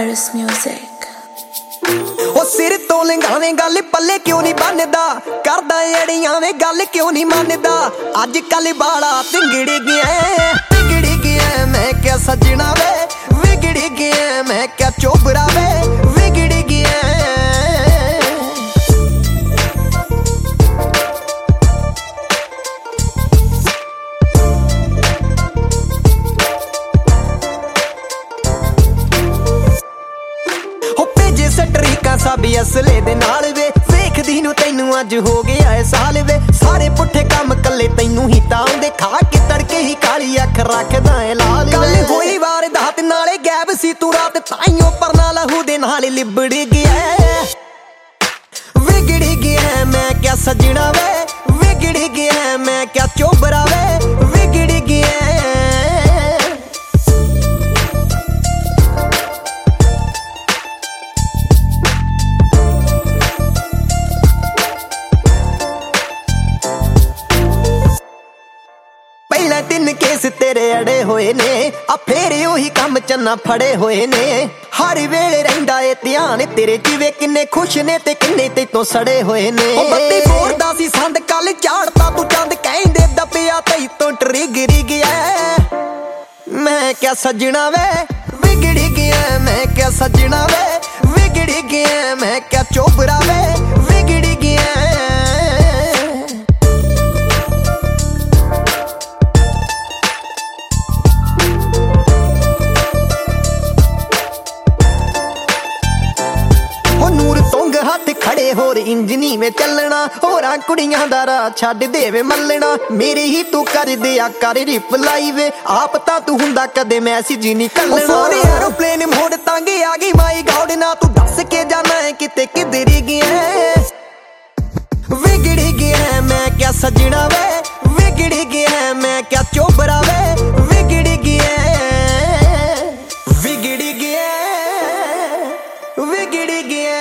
Paris music. ओ सिर तो लंघावे गल पल्ले क्यों नहीं बनदा, करदा अड़ियां वे गल क्यों नहीं मनदा। अज कल बाला तिंगड़ी गया मैं क्या सजना वे, विगड़ी गया मैं क्या चोबरा वे, विगड़ी गया। सटरीका सब असले दे नाल वे, वेखदी नू तैनू अज हो गया है साल वे। सारे पुठे काम कले तैनू ही ताउंदे, खा के तड़के ही काली अख रखदा है लाल। कल होई वारदात नाले गैब सी तू रात, ताइयों परना लहू दे नाल लिबड़ गया। विगड़ गया मैं क्या सजना वे, विगड़ गया मैं क्या चोबरा वे, विगड़ गया। पहले 3 केस तेरे अड़े होए ने, आ फेर ओही कम चन्ना फड़े होए ने। हर वेले रहिंदा ए ध्यान तेरे जिवे किन्ने खुश ने ते किन्ने ते तो सड़े होए ने। ओ बत्ती फोड़दा सी संद कल झाड़ता तू चंद, कहंदे दबिया तई तो ट्रिगरी गया। मैं क्या सजना वे, विगड़ गया मैं क्या सजना वे, विगड़ गया मैं क्या चोबरा वे, विगड़ गया। नूर तुंग हाथ खड़े होर इंजनी में चलना, होरां कुड़ियां दा राह छड्ड देवे मलना। मेरे ही तू कर दिया कर रिप्लाई वे, आप तां तू हुंदा कदे मैसेज नहीं करना। सोने एरोप्लेन मोड़ तांगे आ गई माई गॉड ना, तू दस के जाना है किते किधर गया। विगड़ गया मैं क्या सजना वे, विगड़ गया मैं क्या चोबरा वे, विगड़ गया। विगड़ गया, विगड़ गया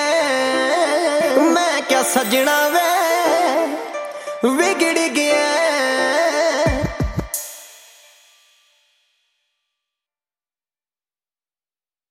मैं क्या सजना वे, विगड़ गया।